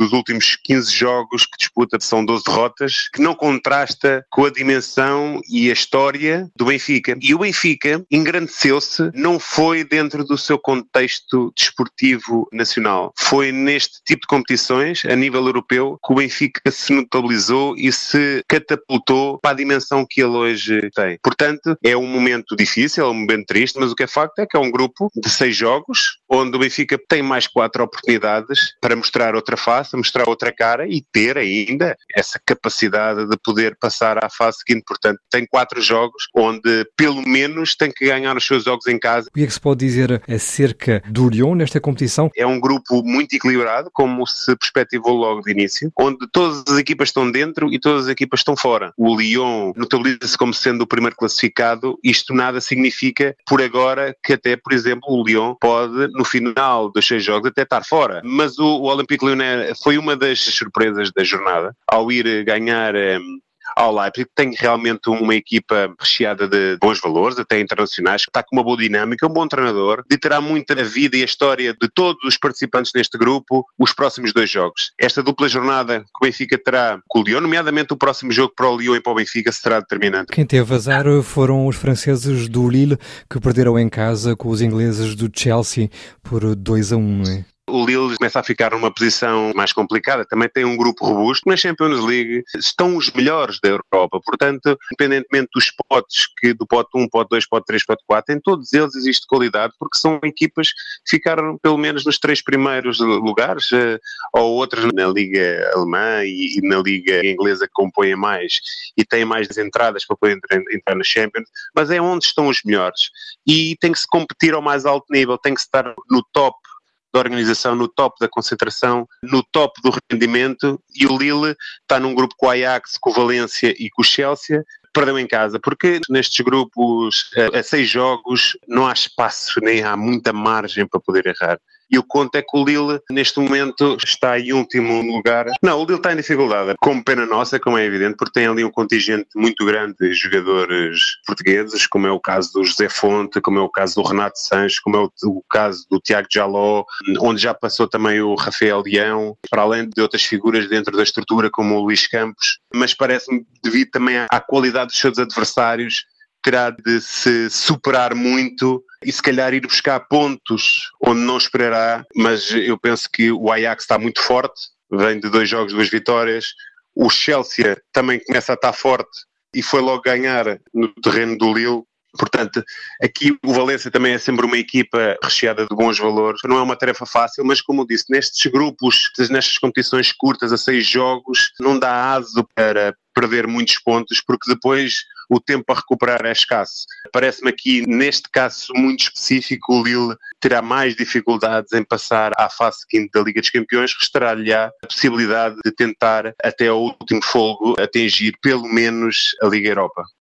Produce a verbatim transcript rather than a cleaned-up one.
dos últimos quinze jogos que disputa são doze derrotas, que não contrasta com a dimensão e a história do Benfica. E o Benfica engrandeceu-se, não foi dentro do seu contexto desportivo nacional. Foi neste tipo de competições, a nível europeu, que o Benfica se notabilizou e se catapultou para a dimensão que ele hoje tem. Portanto, é um momento difícil, é um momento triste, mas o que é facto é que é um grupo de seis jogos, onde o Benfica tem mais quatro oportunidades para mostrar outra face, mostrar outra cara e ter ainda essa capacidade de poder passar à fase seguinte. Portanto, tem quatro jogos onde pelo menos tem que ganhar os seus jogos em casa. O que é que se pode dizer acerca do Lyon nesta competição? É um grupo muito equilibrado, como se perspectivou logo de início, onde todas as equipas estão dentro e todas as equipas estão fora. O Lyon notabiliza-se como sendo o primeiro classificado. Isto nada significa, por agora, que até, por exemplo, o Lyon pode, no final dos seis jogos, até estar fora. Mas o, o Olympique Lyonnais foi uma das surpresas da jornada, ao ir ganhar um, ao Leipzig, tem realmente uma equipa recheada de bons valores, até internacionais, que está com uma boa dinâmica, um bom treinador, ditará muito a vida e a história de todos os participantes neste grupo os próximos dois jogos. Esta dupla jornada que o Benfica terá com o Lyon, nomeadamente o próximo jogo para o Lyon e para o Benfica, será determinante. Quem teve azar foram os franceses do Lille, que perderam em casa com os ingleses do Chelsea por dois a um, não é? O Lille começa a ficar numa posição mais complicada, também tem um grupo robusto. Na Champions League estão os melhores da Europa, portanto, independentemente dos potes, que do pote um, pote dois, pote três, pote quatro, em todos eles existe qualidade, porque são equipas que ficaram pelo menos nos três primeiros lugares, ou outras na Liga Alemã e na Liga Inglesa que compõem mais e têm mais entradas para poder entrar na Champions, mas é onde estão os melhores. E tem que se competir ao mais alto nível, tem que se estar no top da organização, no top da concentração, no top do rendimento, e o Lille está num grupo com o Ajax, com o Valência e com o Chelsea. Perdeu em casa, porque nestes grupos a seis jogos não há espaço, nem há muita margem para poder errar. E o conto é que o Lille, neste momento, está em último lugar. Não, o Lille está em dificuldade, como pena nossa, como é evidente, porque tem ali um contingente muito grande de jogadores portugueses, como é o caso do José Fonte, como é o caso do Renato Sanches, como é o, o caso do Tiago Jaló, onde já passou também o Rafael Leão, para além de outras figuras dentro da estrutura, como o Luís Campos. Mas parece-me, devido também à, à qualidade dos seus adversários, terá de se superar muito e se calhar ir buscar pontos onde não esperará, mas eu penso que o Ajax está muito forte, vem de dois jogos, duas vitórias, o Chelsea também começa a estar forte e foi logo ganhar no terreno do Lille. Portanto, aqui o Valência também é sempre uma equipa recheada de bons valores. Não é uma tarefa fácil, mas como eu disse, nestes grupos, nestas competições curtas a seis jogos, não dá aso para perder muitos pontos, porque depois o tempo a recuperar é escasso. Parece-me aqui, neste caso muito específico, o Lille terá mais dificuldades em passar à fase seguinte da Liga dos Campeões, restará-lhe a possibilidade de tentar até ao último folgo atingir pelo menos a Liga Europa.